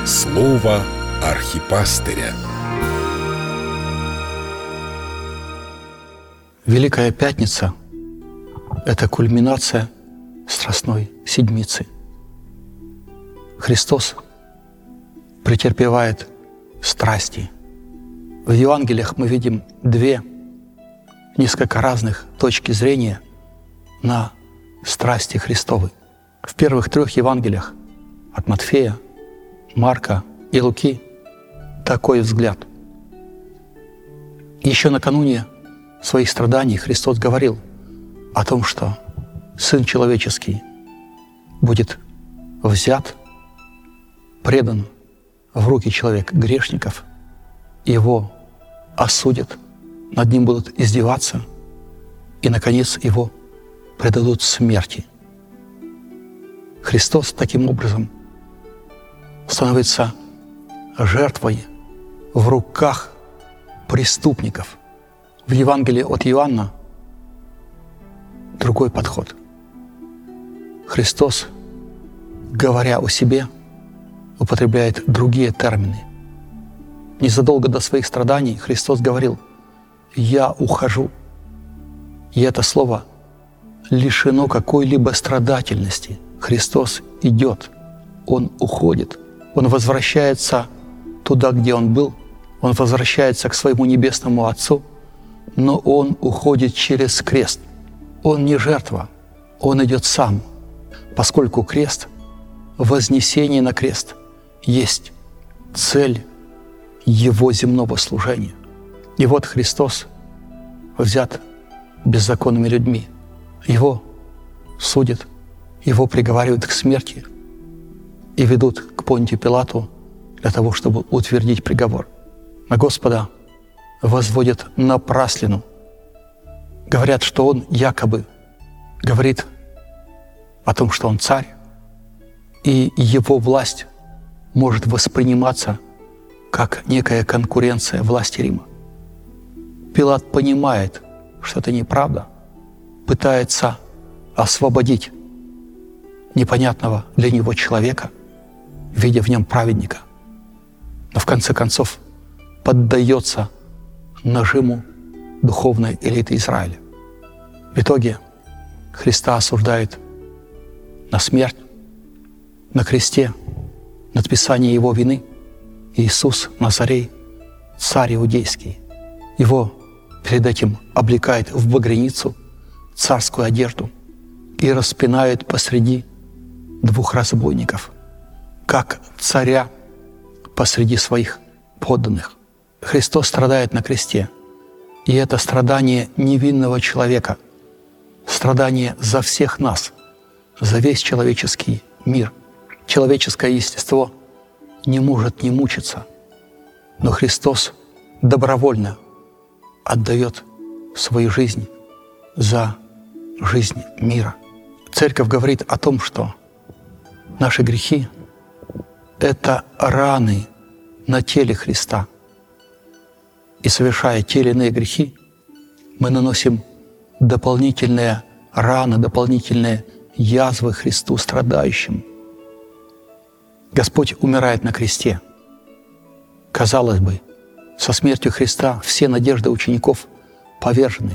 Слово архипастыря. Великая Пятница – это кульминация Страстной Седмицы. Христос претерпевает страсти. В Евангелиях мы видим две несколько разных точки зрения на страсти Христовы. В первых трех Евангелиях от Матфея, Марка и Луки такой взгляд. Еще накануне своих страданий Христос говорил о том, что Сын Человеческий будет взят, предан в руки человек-грешников, его осудят, над ним будут издеваться, и, наконец, его предадут смерти. Христос таким образом становится жертвой в руках преступников. В Евангелии от Иоанна другой подход. Христос, говоря о себе, употребляет другие термины. Незадолго до своих страданий Христос говорил: «Я ухожу». И это слово лишено какой-либо страдательности. Христос идет, Он уходит, Он возвращается туда, где Он был, Он возвращается к своему небесному Отцу, но Он уходит через крест. Он не жертва, Он идет сам, поскольку крест, вознесение на крест, есть цель Его земного служения. И вот Христос взят беззаконными людьми. Его судят, Его приговаривают к смерти и ведут к Понтию Пилату для того, чтобы утвердить приговор. На Господа возводят напраслину. Говорят, что Он якобы говорит о том, что Он царь, и Его власть может восприниматься как некая конкуренция власти Рима. Пилат понимает, что это неправда, пытается освободить непонятного для него человека, видя в нем праведника, но в конце концов поддается нажиму духовной элиты Израиля. В итоге Христа осуждают на смерть, на кресте, надписание Его вины. Иисус Назарей, царь иудейский. Его перед этим облекает в багряницу, царскую одежду, и распинает посреди двух разбойников, как царя посреди своих подданных. Христос страдает на кресте, и это страдание невинного человека, страдание за всех нас, за весь человеческий мир. Человеческое естество не может не мучиться, но Христос добровольно отдает свою жизнь за жизнь мира. Церковь говорит о том, что наши грехи – это раны на теле Христа. И совершая те или иные грехи, мы наносим дополнительные раны, дополнительные язвы Христу страдающим. Господь умирает на кресте. Казалось бы, со смертью Христа все надежды учеников повержены.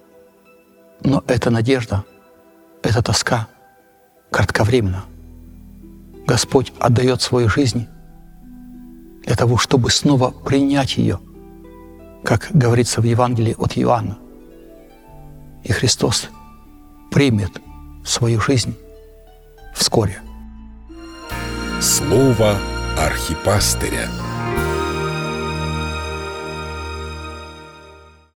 Но эта надежда, эта тоска кратковременна. Господь отдает свою жизнь для того, чтобы снова принять ее, как говорится в Евангелии от Иоанна. И Христос примет свою жизнь вскоре. Слово архипастыря.